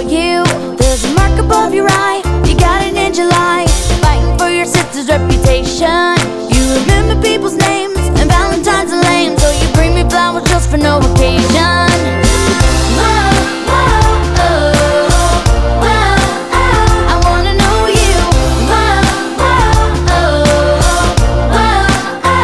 you. There's a mark above your eye, you got a ninja life, fighting for your sister's reputation.